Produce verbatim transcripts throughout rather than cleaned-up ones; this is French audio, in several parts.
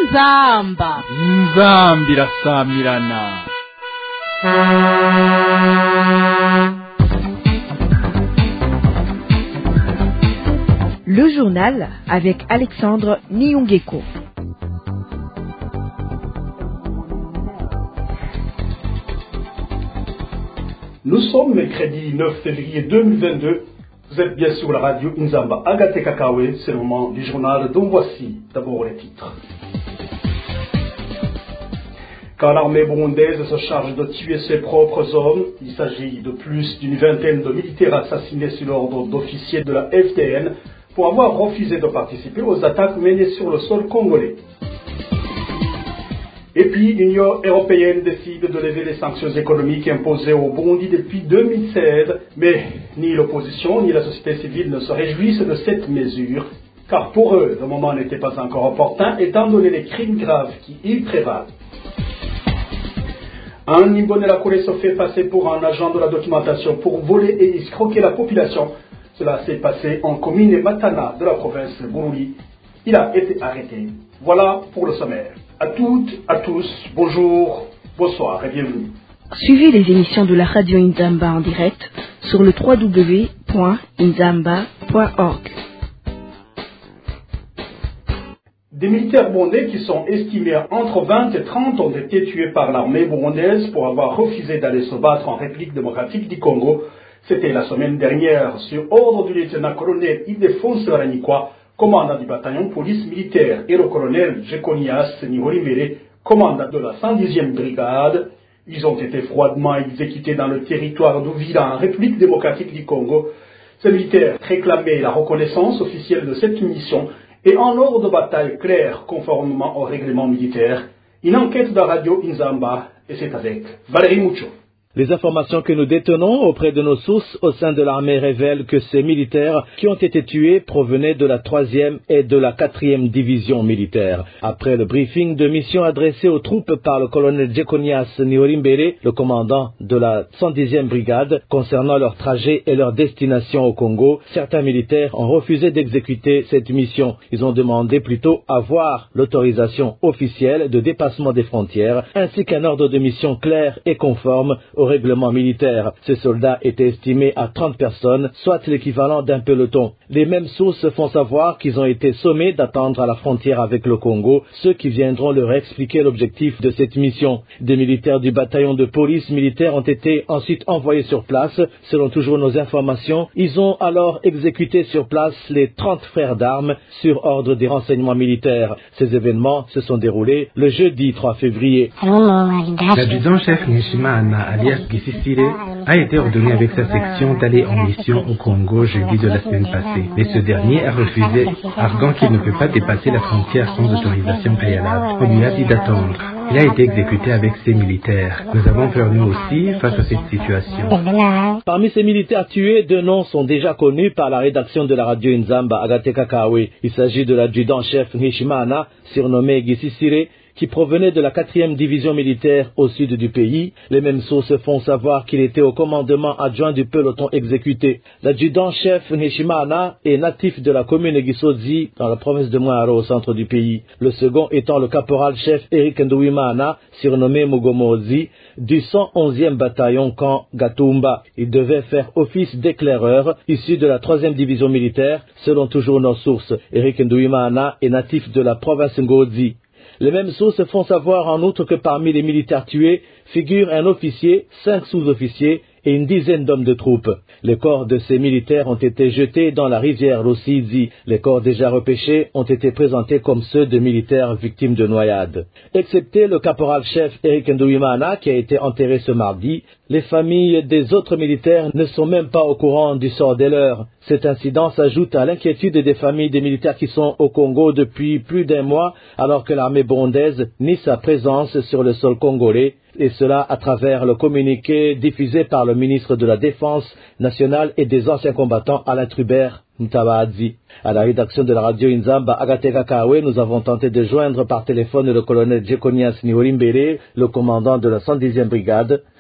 inzamba inzambi irasamirana. Le journal avec Alexandre Niungeko. Nous sommes mercredi neuf février deux mille vingt-deux. Vous êtes bien sur la radio Inzamba Agate Kakawe. C'est le moment du journal dont voici d'abord les titres. Quand l'armée burundaise se charge de tuer ses propres hommes, il s'agit de plus d'une vingtaine de militaires assassinés sur l'ordre d'officiers de la F T N pour avoir refusé de participer aux attaques menées sur le sol congolais. Et puis, l'Union européenne décide de lever les sanctions économiques imposées au Burundi depuis deux mille seize, mais ni l'opposition ni la société civile ne se réjouissent de cette mesure, car pour eux, le moment n'était pas encore opportun, étant donné les crimes graves qui y prévalent. Un Imbonelakure se fait passer pour un agent de la documentation pour voler et escroquer la population. Cela s'est passé en commune Matana de la province de Bururi. Il a été arrêté. Voilà pour le sommaire. À toutes, à tous, bonjour, bonsoir et bienvenue. Suivez les émissions de la radio Inzamba en direct sur le w w w point inzamba point org. Des militaires burundais qui sont estimés à entre vingt et trente ont été tués par l'armée burundaise pour avoir refusé d'aller se battre en République démocratique du Congo. C'était la semaine dernière, sur ordre du lieutenant-colonel Ildefonse Aranikwa, commandant du bataillon police militaire, et le colonel Jekonias Nihorimbere, commandant de la cent dixième brigade. Ils ont été froidement exécutés dans le territoire d'Uvira en République démocratique du Congo. Ces militaires réclamaient la reconnaissance officielle de cette mission et en ordre de bataille clair conformément au règlement militaire. Une enquête de la radio Inzamba, et c'est avec Valérie Moucho. Les informations que nous détenons auprès de nos sources au sein de l'armée révèlent que ces militaires qui ont été tués provenaient de la troisième et de la quatrième division militaire. Après le briefing de mission adressé aux troupes par le colonel Jekonias Nihorimbere, le commandant de la cent dixième brigade, concernant leur trajet et leur destination au Congo, certains militaires ont refusé d'exécuter cette mission. Ils ont demandé plutôt à voir l'autorisation officielle de dépassement des frontières, ainsi qu'un ordre de mission clair et conforme au règlement militaire. Ces soldats étaient estimés à trente personnes, soit l'équivalent d'un peloton. Les mêmes sources font savoir qu'ils ont été sommés d'attendre à la frontière avec le Congo, ceux qui viendront leur expliquer l'objectif de cette mission. Des militaires du bataillon de police militaire ont été ensuite envoyés sur place. Selon toujours nos informations, ils ont alors exécuté sur place les trente frères d'armes sur ordre des renseignements militaires. Ces événements se sont déroulés le jeudi trois février. L'adjudant-chef Nishimana alias Gisisire a été ordonné avec sa section d'aller en mission au Congo jeudi de la semaine passée. Mais ce dernier a refusé, arguant qu'il ne peut pas dépasser la frontière sans autorisation préalable. On lui a dit d'attendre. Il a été exécuté avec ses militaires. Nous avons peur nous aussi face à cette situation. Parmi ces militaires tués, deux noms sont déjà connus par la rédaction de la radio Inzamba Agate Kakawe. Il s'agit de l'adjudant-chef Nishimana, surnommé Gisisire, qui provenait de la quatrième division militaire au sud du pays. Les mêmes sources font savoir qu'il était au commandement adjoint du peloton exécuté. L'adjudant-chef Nishimana est natif de la commune Gisozi, dans la province de Mwaro, au centre du pays. Le second étant le caporal-chef Eric Nduwimana, surnommé Mugomozi, du cent onzième bataillon camp Gatumba. Il devait faire office d'éclaireur, issu de la troisième division militaire, selon toujours nos sources. Eric Nduwimana est natif de la province Ngozi. Les mêmes sources font savoir en outre que parmi les militaires tués figure un officier, cinq sous-officiers et une dizaine d'hommes de troupes. Les corps de ces militaires ont été jetés dans la rivière Rusizi. Les corps déjà repêchés ont été présentés comme ceux de militaires victimes de noyade. Excepté le caporal-chef Eric Nduwimana qui a été enterré ce mardi, les familles des autres militaires ne sont même pas au courant du sort des leurs. Cet incident s'ajoute à l'inquiétude des familles des militaires qui sont au Congo depuis plus d'un mois alors que l'armée burundaise nie sa présence sur le sol congolais. Et cela à travers le communiqué diffusé par le ministre de la Défense nationale et des anciens combattants Alain Trubert Mutabazi. À la rédaction de la radio Inzamba Agate Kakawe, nous avons tenté de joindre par téléphone le colonel Jekonias Nihorimbere, le commandant de la cent dixième brigade.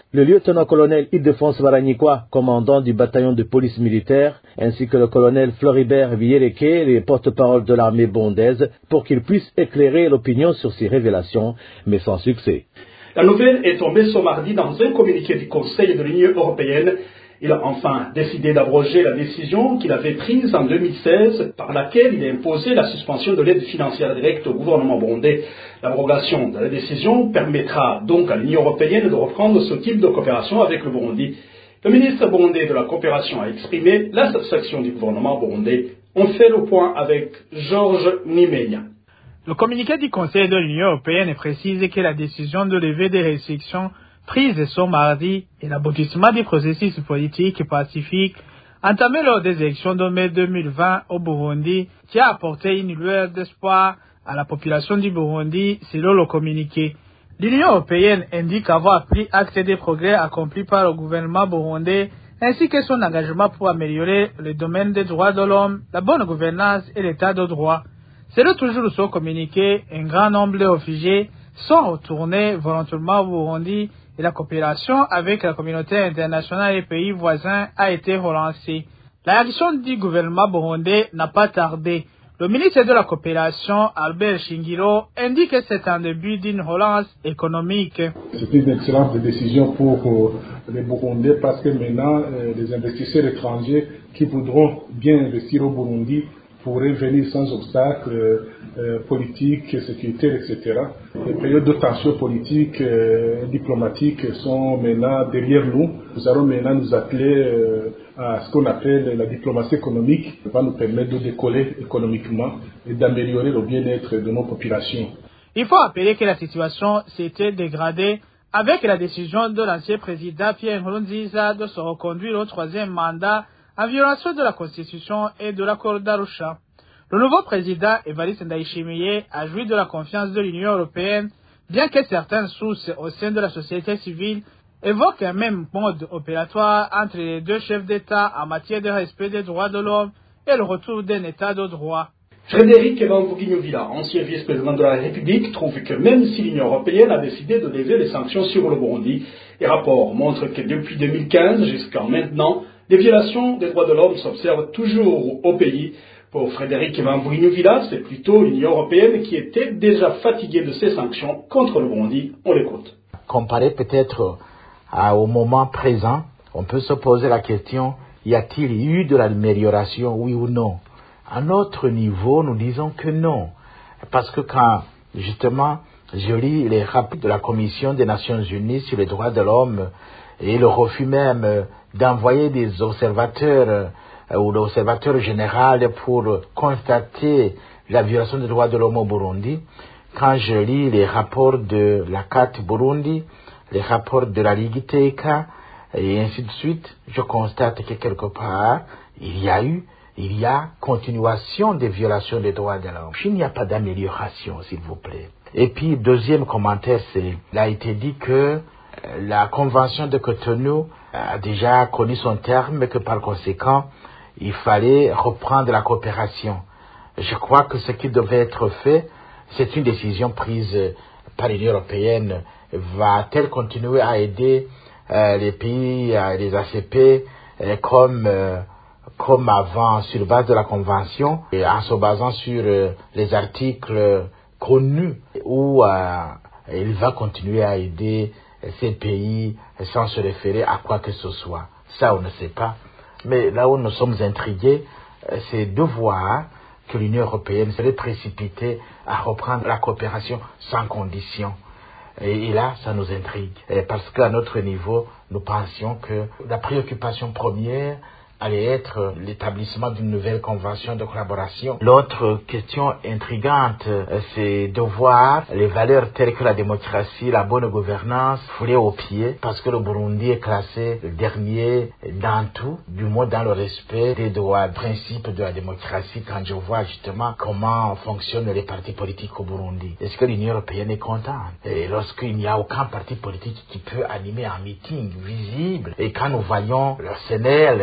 Le lieutenant-colonel Ildefonse Varagnikwa, commandant du bataillon de police militaire, ainsi que le colonel Floribert Viereke, les porte-parole de l'armée burundaise, pour qu'ils puissent éclairer l'opinion sur ces révélations, mais sans succès. La nouvelle est tombée ce mardi dans un communiqué du Conseil de l'Union européenne. Il a enfin décidé d'abroger la décision qu'il avait prise en deux mille seize, par laquelle il a imposé la suspension de l'aide financière directe au gouvernement burundais. L'abrogation de la décision permettra donc à l'Union européenne de reprendre ce type de coopération avec le Burundi. Le ministre burundais de la coopération a exprimé la satisfaction du gouvernement burundais. On fait le point avec Georges Nimeya. Le communiqué du Conseil de l'Union européenne précise que la décision de lever des restrictions prise ce mardi et l'aboutissement du processus politique pacifique entamé lors des élections de mai deux mille vingt au Burundi qui a apporté une lueur d'espoir à la population du Burundi selon le communiqué. L'Union européenne indique avoir pris acte des progrès accomplis par le gouvernement burundais ainsi que son engagement pour améliorer le domaine des droits de l'homme, la bonne gouvernance et l'état de droit. Selon toujours ce communiqué, un grand nombre de réfugiés sont retournés volontairement au Burundi et la coopération avec la communauté internationale et pays voisins a été relancée. La réaction du gouvernement burundais n'a pas tardé. Le ministre de la coopération, Albert Shingiro, indique que c'est un début d'une relance économique. C'est une excellente décision pour les Burundais parce que maintenant, les investisseurs étrangers qui voudront bien investir au Burundi pourraient venir sans obstacle euh, politique, sécuritaire, et cetera. Les périodes de tension politique et euh, diplomatique sont maintenant derrière nous. Nous allons maintenant nous atteler euh, à ce qu'on appelle la diplomatie économique, qui va nous permettre de décoller économiquement et d'améliorer le bien-être de nos populations. Il faut rappeler que la situation s'était dégradée avec la décision de l'ancien président Pierre Nkurunziza de se reconduire au troisième mandat en violation de la Constitution et de l'accord d'Arusha. Le nouveau président, Evariste Ndayishimiye, a joui de la confiance de l'Union européenne, bien que certaines sources au sein de la société civile évoquent un même mode opératoire entre les deux chefs d'État en matière de respect des droits de l'homme et le retour d'un État de droit. Frédéric Bamvugiyovila, ancien vice-président de la République, trouve que même si l'Union européenne a décidé de lever les sanctions sur le Burundi, les rapports montrent que depuis deux mille quinze jusqu'à maintenant, des violations des droits de l'homme s'observent toujours au pays. Pour Frédéric Bamvugiyovila, c'est plutôt l'Union européenne qui était déjà fatiguée de ces sanctions contre le Burundi. On l'écoute. Comparé peut-être à, au moment présent, on peut se poser la question, y a-t-il eu de l'amélioration, oui ou non? À notre niveau, nous disons que non. Parce que quand, justement, je lis les rapports de la Commission des Nations Unies sur les droits de l'homme et le refus même d'envoyer des observateurs euh, ou l'observateur général pour constater la violation des droits de l'homme au Burundi, quand je lis les rapports de la C A T Burundi, les rapports de la Ligue T K et ainsi de suite, je constate que quelque part, il y a eu Il y a continuation des violations des droits de l'homme. Il n'y a pas d'amélioration, s'il vous plaît. Et puis, deuxième commentaire, c'est, il a été dit que la Convention de Cotonou a déjà connu son terme et que par conséquent, il fallait reprendre la coopération. Je crois que ce qui devait être fait, c'est une décision prise par l'Union européenne. Va-t-elle continuer à aider euh, les pays, euh, les A C P, euh, comme... Euh, comme avant, sur base de la Convention, et en se basant sur euh, les articles connus, où euh, il va continuer à aider ces pays sans se référer à quoi que ce soit. Ça, on ne sait pas. Mais là où nous sommes intrigués, c'est de voir que l'Union européenne serait précipitée à reprendre la coopération sans condition. Et, et là, ça nous intrigue. Et parce qu'à notre niveau, nous pensions que la préoccupation première allait être l'établissement d'une nouvelle convention de collaboration. L'autre question intrigante, c'est de voir les valeurs telles que la démocratie, la bonne gouvernance foulées aux pieds, parce que le Burundi est classé le dernier dans tout, du moins dans le respect des droits, principes de la démocratie, quand je vois justement comment fonctionnent les partis politiques au Burundi. Est-ce que l'Union européenne est contente? Et lorsqu'il n'y a aucun parti politique qui peut animer un meeting visible, et quand nous voyons le C N L qui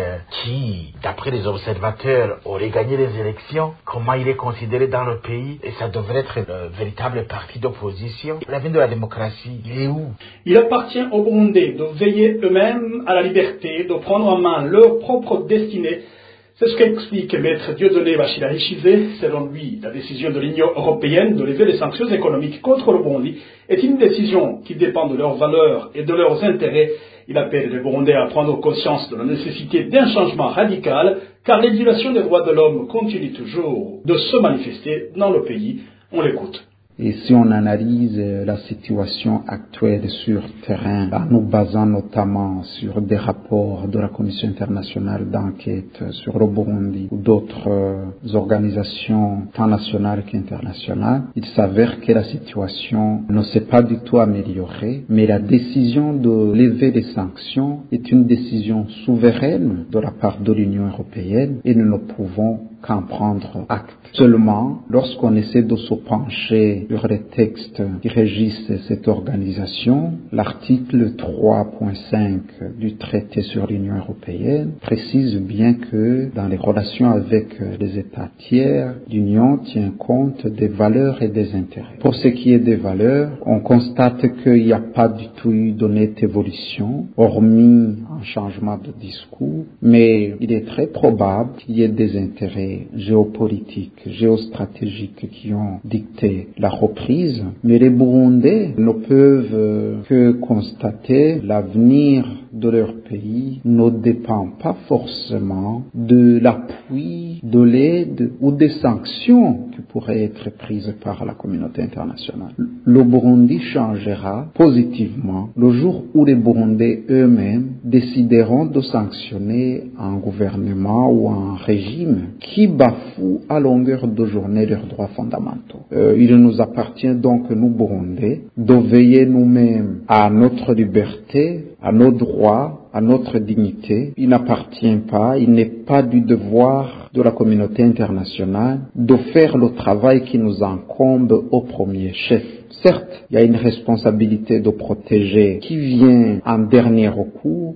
qui, d'après les observateurs, aurait gagné les élections, comment il est considéré dans le pays, et ça devrait être le véritable parti d'opposition. L'avenir de la démocratie, il est où? Il appartient aux Burundais de veiller eux-mêmes à la liberté, de prendre en main leur propre destinée. C'est ce qu'explique Maître Dieudonné Bachilari Chizé. Selon lui, la décision de l'Union européenne de lever les sanctions économiques contre le Burundi est une décision qui dépend de leurs valeurs et de leurs intérêts. Il appelle les Burundais à prendre conscience de la nécessité d'un changement radical, car les violations des droits de l'homme continuent toujours de se manifester dans le pays. On l'écoute. Et si on analyse la situation actuelle sur terrain, en nous basant notamment sur des rapports de la Commission internationale d'enquête sur le Burundi ou d'autres organisations tant nationales qu'internationales, il s'avère que la situation ne s'est pas du tout améliorée, mais la décision de lever les sanctions est une décision souveraine de la part de l'Union européenne et nous ne pouvons qu'en prendre acte. Seulement, lorsqu'on essaie de se pencher sur les textes qui régissent cette organisation, l'article trois point cinq du traité sur l'Union européenne précise bien que dans les relations avec les États tiers, l'Union tient compte des valeurs et des intérêts. Pour ce qui est des valeurs, on constate qu'il n'y a pas du tout eu de nette évolution, hormis un changement de discours, mais il est très probable qu'il y ait des intérêts géopolitiques, géostratégiques qui ont dicté la reprise, mais les Burundais ne peuvent que constater l'avenir de leur pays ne dépend pas forcément de l'appui, de l'aide ou des sanctions qui pourraient être prises par la communauté internationale. Le Burundi changera positivement le jour où les Burundais eux-mêmes décideront de sanctionner un gouvernement ou un régime qui bafoue à longueur de journée leurs droits fondamentaux. Euh, il nous appartient donc, nous Burundais, de veiller nous-mêmes à notre liberté, à nos droits, à notre dignité. Il n'appartient pas, il n'est pas du devoir de la communauté internationale de faire le travail qui nous incombe au premier chef. Certes, il y a une responsabilité de protéger qui vient en dernier recours.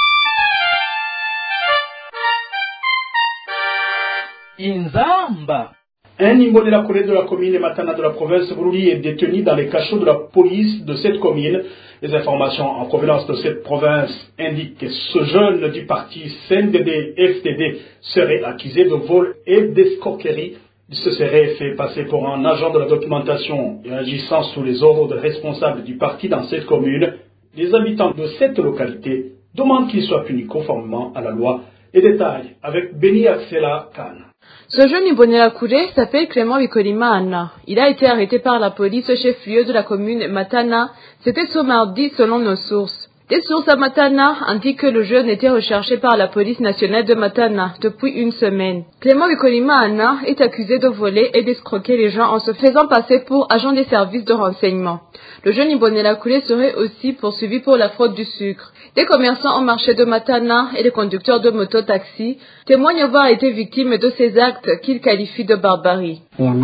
Inzamba. Un Imbonerakure de la commune Matana de la province Bururi est détenu dans les cachots de la police de cette commune. Les informations en provenance de cette province indiquent que ce jeune du parti C N D D F D D serait accusé de vol et d'escroquerie. Il se serait fait passer pour un agent de la documentation et agissant sous les ordres des responsables du parti dans cette commune. Les habitants de cette localité demandent qu'il soit puni conformément à la loi. Les détails avec Beni Axela Khan. Ce jeune Imbonerakure s'appelle Clément Bikolimana. Il a été arrêté par la police au chef-lieu de la commune Matana. C'était ce mardi selon nos sources. Des sources à Matana indiquent que le jeune était recherché par la police nationale de Matana depuis une semaine. Clément Bikolimana est accusé de voler et d'escroquer les gens en se faisant passer pour agent des services de renseignement. Le jeune Imbonerakure serait aussi poursuivi pour la fraude du sucre. Des commerçants au marché de Matana et les conducteurs de moto-taxi témoignent avoir été victimes de ces actes qu'ils qualifient de barbarie.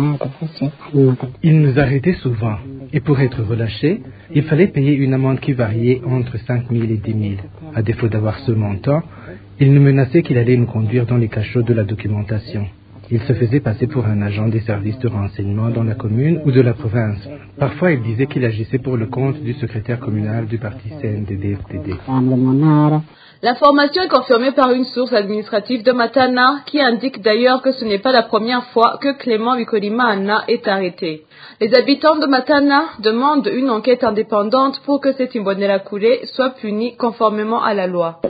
Ils nous arrêtaient souvent et pour être relâchés, il fallait payer une amende qui variait entre cinq mille et dix mille. À défaut d'avoir ce montant, il nous menaçait qu'il allait nous conduire dans les cachots de la documentation. Il se faisait passer pour un agent des services de renseignement dans la commune ou de la province. Parfois, il disait qu'il agissait pour le compte du secrétaire communal du parti C N D D F D D. L'information est confirmée par une source administrative de Matana qui indique d'ailleurs que ce n'est pas la première fois que Clément Bikolimana est arrêté. Les habitants de Matana demandent une enquête indépendante pour que cet Imbonerakure soit puni conformément à la loi.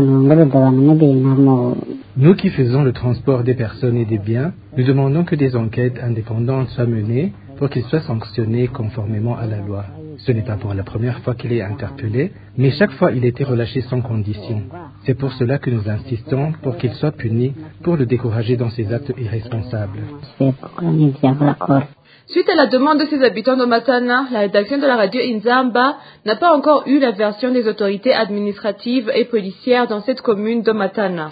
Nous qui faisons le transport des personnes et des biens, nous demandons que des enquêtes indépendantes soient menées pour qu'il soit sanctionné conformément à la loi. Ce n'est pas pour la première fois qu'il est interpellé, mais chaque fois il était relâché sans condition. C'est pour cela que nous insistons pour qu'il soit puni pour le décourager dans ses actes irresponsables. Suite à la demande de ces habitants de Matana, la rédaction de la radio Inzamba n'a pas encore eu la version des autorités administratives et policières dans cette commune de Matana.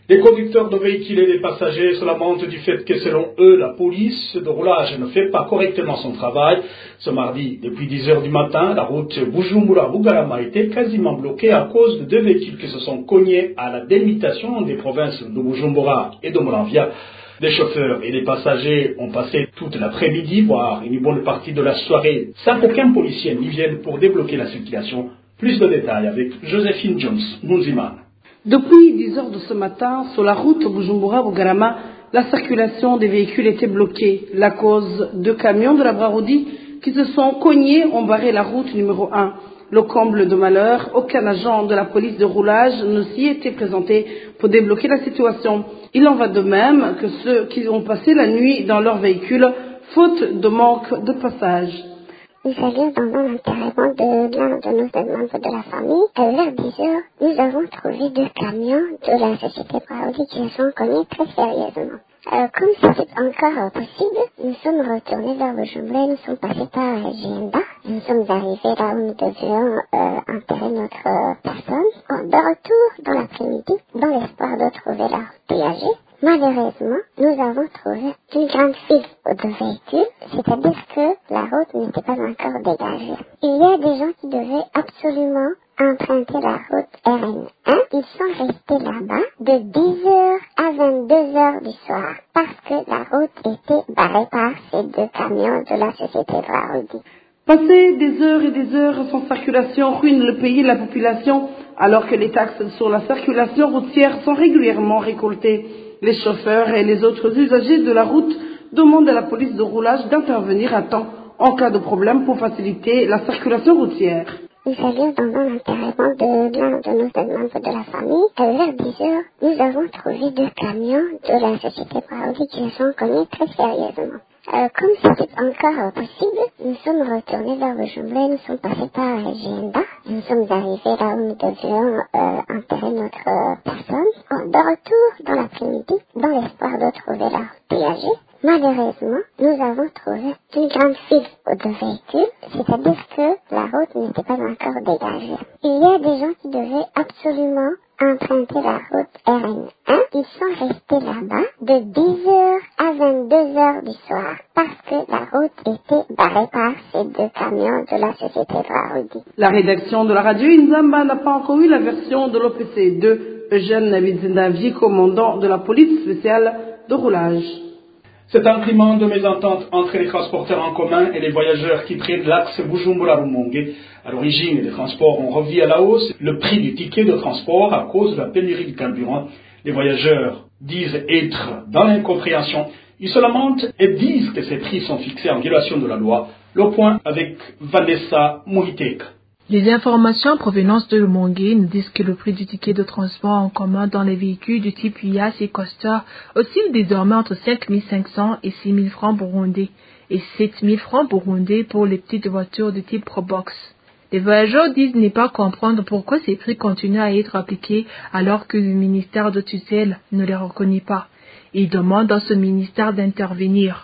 Les conducteurs de véhicules et les passagers se lamentent du fait que selon eux, la police de roulage ne fait pas correctement son travail. Ce mardi, depuis dix heures du matin, la route Bujumbura-Bugarama était quasiment bloquée à cause de deux véhicules qui se sont cognés à la délimitation des provinces de Bujumbura et de Muramvya. Les chauffeurs et les passagers ont passé toute l'après-midi, voire une bonne partie de la soirée, sans qu'aucun policier n'y vienne pour débloquer la circulation. Plus de détails avec Joséphine Jones, Munziman. Depuis dix heures de ce matin, sur la route Bujumbura-Bugarama, la circulation des véhicules était bloquée. La cause, deux camions de la Brarodi qui se sont cognés ont barré la route numéro un. Le comble de malheur, aucun agent de la police de roulage ne s'y était présenté pour débloquer la situation. Il en va de même que ceux qui ont passé la nuit dans leur véhicule, faute de manque de passage. Il s'agit d'un bon enterrement de l'un de nos membres de la famille. À vers dix heures, nous avons trouvé deux camions de la société Brarodi qui se sont cognés très sérieusement. Euh, comme c'était encore possible, nous sommes retournés vers Bujumbura, nous sommes passés par Jenda. Nous sommes arrivés là où nous devions euh, enterrer notre euh, personne. De retour dans l'après-midi, dans l'espoir de trouver la route dégagée. Malheureusement, nous avons trouvé une grande file de véhicules, c'est-à-dire que la route n'était pas encore dégagée. Il y a des gens qui devaient absolument emprunter la route R N un. Ils sont restés là-bas de dix heures à vingt-deux heures du soir parce que la route était barrée par ces deux camions de la société Brarodi. Passer des heures et des heures sans circulation ruine le pays et la population alors que les taxes sur la circulation routière sont régulièrement récoltées. Les chauffeurs et les autres usagers de la route demandent à la police de roulage d'intervenir à temps en cas de problème pour faciliter la circulation routière. Il s'agit d'un bon enterrement de l'un de nos membres de la famille. À vers dix heures, nous avons trouvé deux camions de la société Brarodi qui se sont cognés très sérieusement. Euh, comme c'était encore possible, nous sommes retournés vers Bujumbura, nous sommes passés par Jenda. Nous sommes arrivés là où nous devions euh, enterrer notre euh, personne. De retour dans l'après-midi, dans l'espoir de trouver la route dégagée. Malheureusement, nous avons trouvé une grande file de véhicules, c'est-à-dire que la route n'était pas encore dégagée. Il y a des gens qui devaient absolument emprunter la route R N un. Ils sont restés là-bas de dix heures à vingt-deux heures du soir parce que la route était barrée par ces deux camions de la société Brarodi. La rédaction de la radio Inzamba n'a pas encore eu la version de l'O P C deux. Eugène Navidzendavier, commandant de la police spéciale de roulage. C'est un climat de mésentente entre les transporteurs en commun et les voyageurs qui prennent l'axe Bujumbura-Rumonge. À l'origine, les transports ont revu à la hausse le prix du ticket de transport à cause de la pénurie de carburant. Les voyageurs disent être dans l'incompréhension. Ils se lamentent et disent que ces prix sont fixés en violation de la loi. Le point avec Vanessa Mouhitek. Les informations en provenance de Rumonge nous disent que le prix du ticket de transport en commun dans les véhicules du type U A S et Coaster oscille désormais entre cinq mille cinq cents et six mille francs burundais et sept mille francs burundais pour les petites voitures de type Probox. Les voyageurs disent ne pas comprendre pourquoi ces prix continuent à être appliqués alors que le ministère de tutelle ne les reconnaît pas. Ils demandent à ce ministère d'intervenir.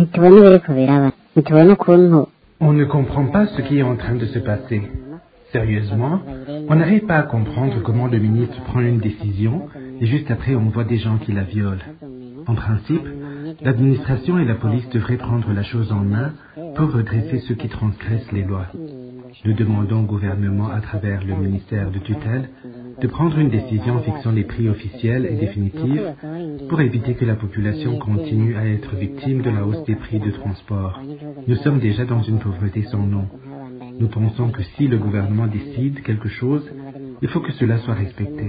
On ne comprend pas ce qui est en train de se passer. Sérieusement, on n'arrive pas à comprendre comment le ministre prend une décision et juste après on voit des gens qui la violent. En principe, l'administration et la police devraient prendre la chose en main pour redresser ceux qui transgressent les lois. Nous demandons au gouvernement, à travers le ministère de tutelle, de prendre une décision fixant les prix officiels et définitifs pour éviter que la population continue à être victime de la hausse des prix de transport. Nous sommes déjà dans une pauvreté sans nom. Nous pensons que si le gouvernement décide quelque chose, il faut que cela soit respecté.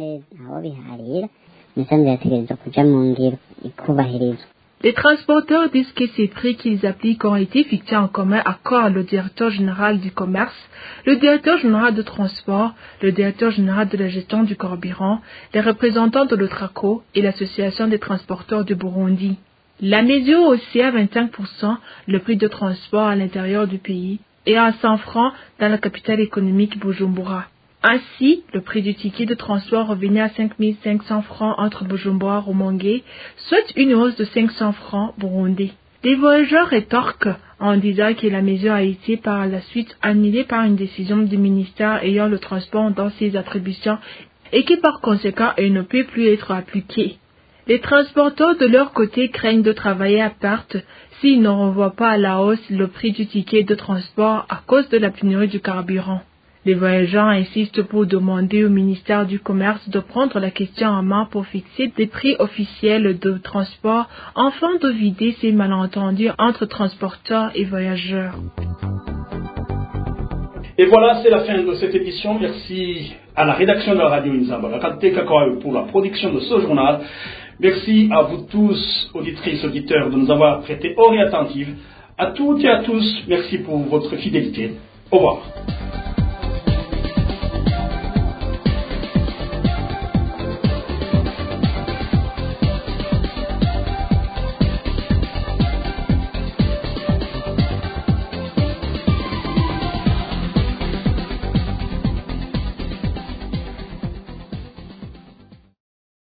Les transporteurs disent que ces prix qu'ils appliquent ont été fixés en commun accord le directeur général du commerce, le directeur général de transport, le directeur général de la gestion du carburant, les représentants de l'Otraco et l'association des transporteurs du Burundi. La mesure haussait à vingt-cinq pour cent le prix de transport à l'intérieur du pays et à cent francs dans la capitale économique Bujumbura. Ainsi, le prix du ticket de transport revenait à cinq mille cinq cents francs entre Bujumbura et Rumonge, soit une hausse de cinq cents francs burundais. Les voyageurs rétorquent en disant que la mesure a été par la suite annulée par une décision du ministère ayant le transport dans ses attributions et qui par conséquent ne peut plus être appliquée. Les transporteurs de leur côté craignent de travailler à perte s'ils ne revoient pas à la hausse le prix du ticket de transport à cause de la pénurie du carburant. Les voyageurs insistent pour demander au ministère du Commerce de prendre la question en main pour fixer des prix officiels de transport afin de vider ces malentendus entre transporteurs et voyageurs. Et voilà, c'est la fin de cette édition. Merci à la rédaction de la radio Inzamba pour la production de ce journal. Merci à vous tous, auditrices, auditeurs, de nous avoir prêté oreille attentive. À toutes et à tous, merci pour votre fidélité. Au revoir.